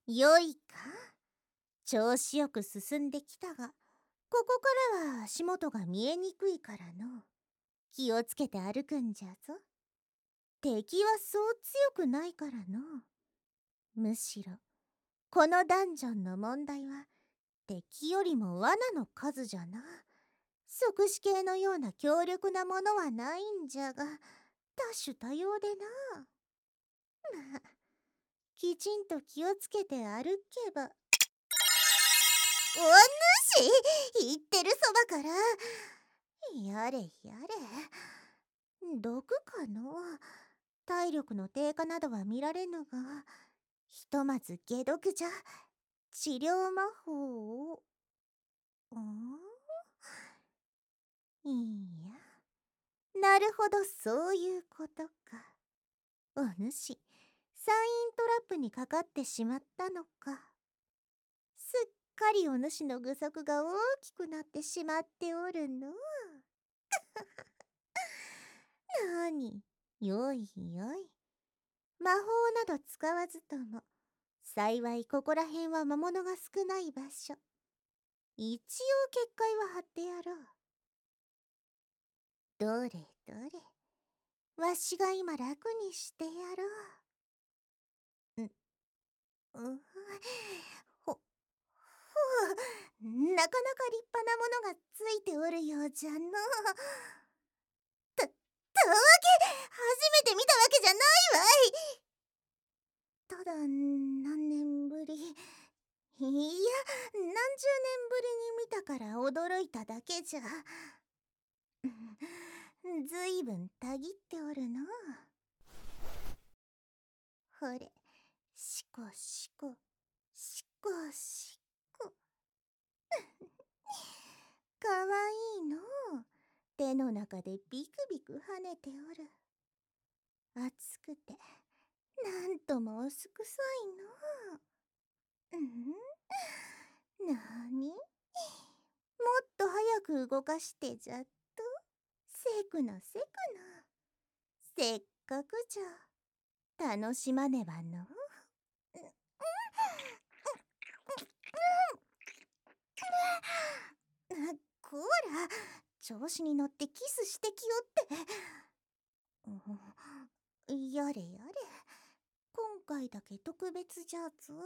よいか。調子よく進んできたが、ここからは足元が見えにくいからの。気をつけて歩くんじゃぞ。敵はそう強くないからの。むしろ、このダンジョンの問題は、敵よりも罠の数じゃな。即死系のような強力なものはないんじゃが、多種多様でな。まあ、きちんと気をつけて歩けば。お主言ってるそばから。やれやれ。毒かの。体力の低下などは見られぬが、ひとまず解毒じゃ。治療魔法を。いいや。なるほど、そういうことか。お主、サイントラップにかかってしまったのか。すっかりお主の具足が大きくなってしまっておるの。なに、よいよい。魔法など使わずとも、幸いここら辺は魔物が少ない場所。一応結界は張ってやろう。どれどれ、わしが今楽にしてやろう。ほ、ほう、なかなか立派なものがついておるようじゃの。たわけ、初めて見たわけじゃないわい。ただ、何年ぶり、いや、何十年ぶりに見たから驚いただけじゃ。ずいぶんたぎっておるの。ほれ、しこしこ、しこしこ。かわいいの。手の中でビクビク跳ねておる。熱くて、なんともおすくさいの。なに、もっと早く動かしてじゃっと。せくなせくな。せっかくじゃ。楽しまねばの。こら、調子に乗ってキスしてきよって。やれやれ、今回だけ特別じゃぞ。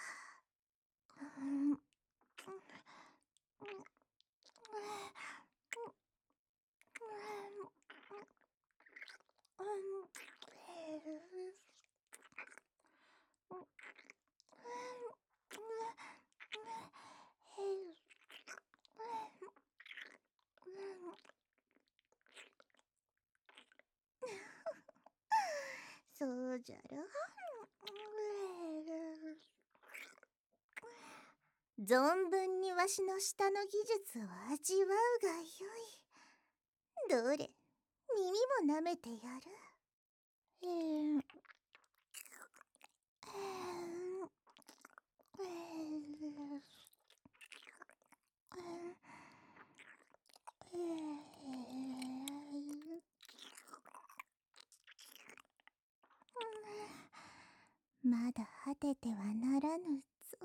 そうじゃろ。存分にわしの舌の技術を味わうがよい。どれ、耳も舐めてやる。まだ果ててはならぬぞ。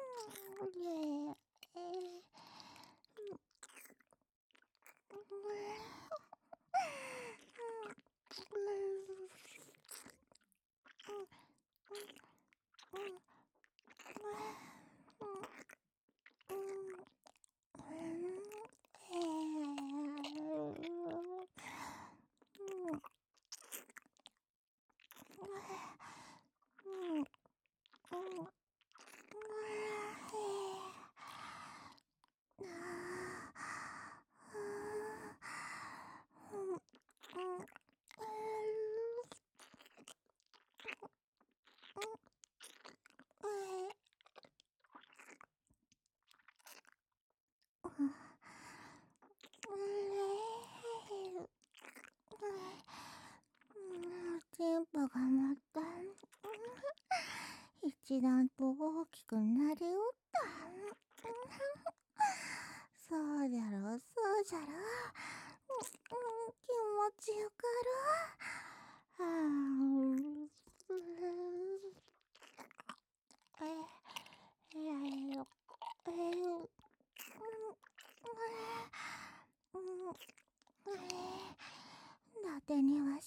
電波がまた一段と大きくなりおった。そうじゃろそうじゃろ。気持ちよかろ。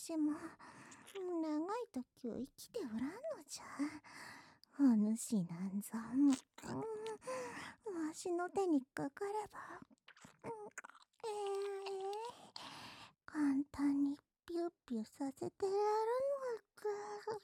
しも長い時を生きておらんのじゃ。お主なんぞ、わしの手にかかれば、簡単にピュッピュさせてやるのか。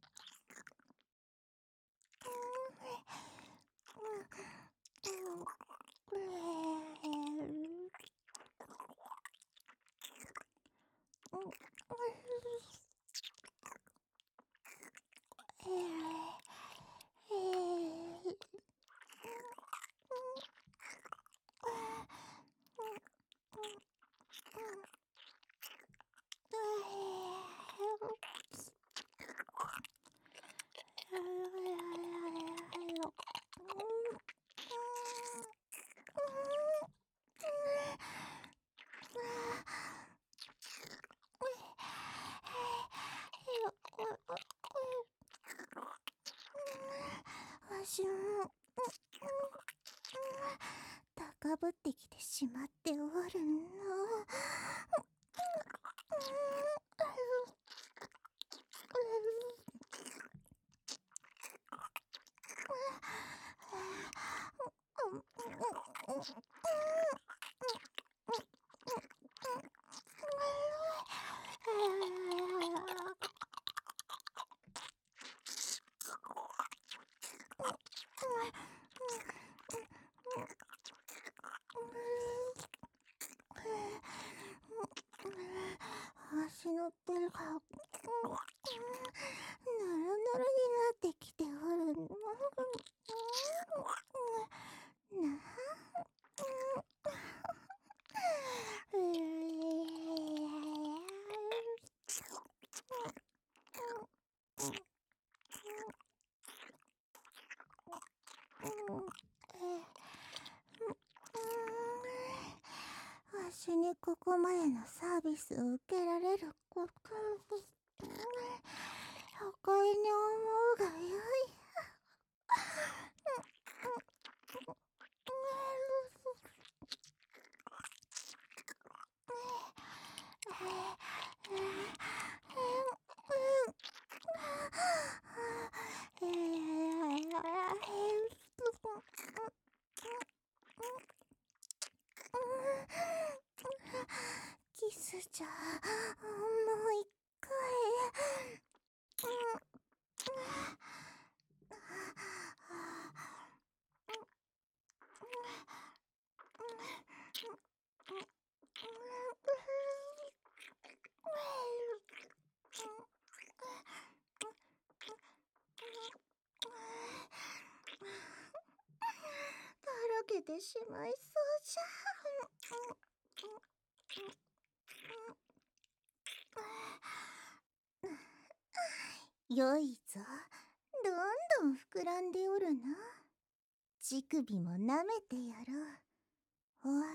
わしも高ぶってきてしまっておるの。足の手がぬるぬるになってきておるの。なわしにここまでのサービスを受けられること誇りに思うがよい。キスじゃもう一回。だらけてしまいそうじゃ。よいぞ。どんどん膨らんでおるな。乳首も舐めてやろう。ほら。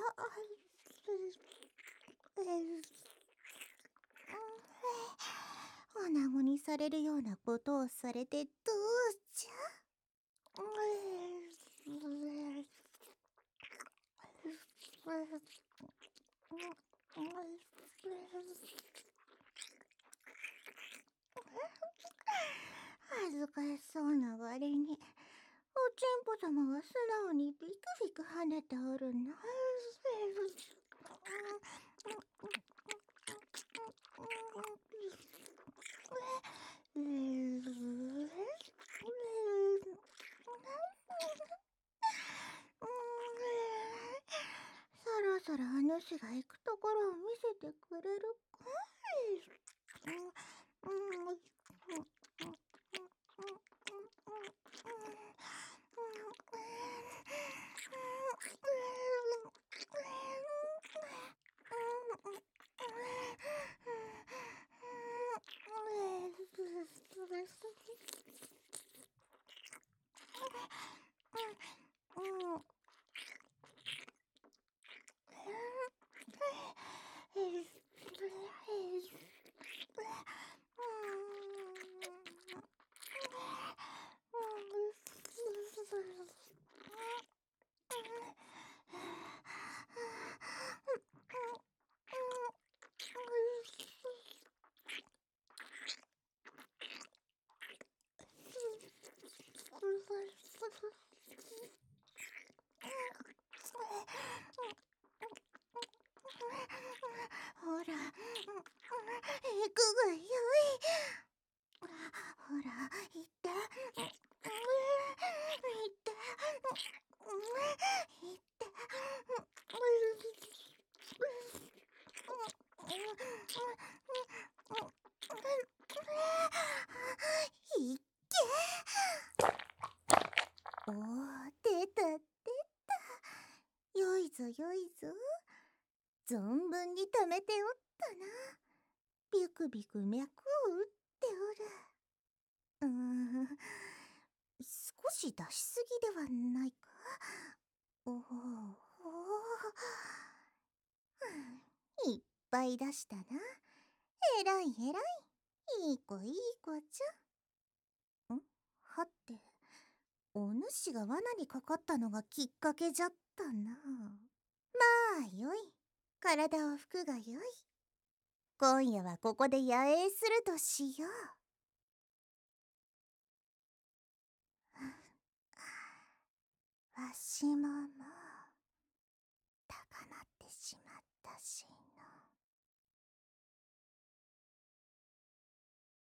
おなごにされるようなことをされてどうじゃ。恥ずかしそうな割におちんぽ様は素直にビクビク跳ねておるな。そろそろお主が行くところを見せてくれるかい。 おお、出た出た。よいぞよいぞ。存分に溜めておったな。ビクビク脈を打っておる。少し出しすぎではないか。おお、おお、いっぱい出したな。えらいえらい。いい子いい子じゃ。はって、お主が罠にかかったのがきっかけじゃったな。まあよい。体を拭くがよい。今夜はここで野営するとしよう。わしももう高鳴ってしまったしの。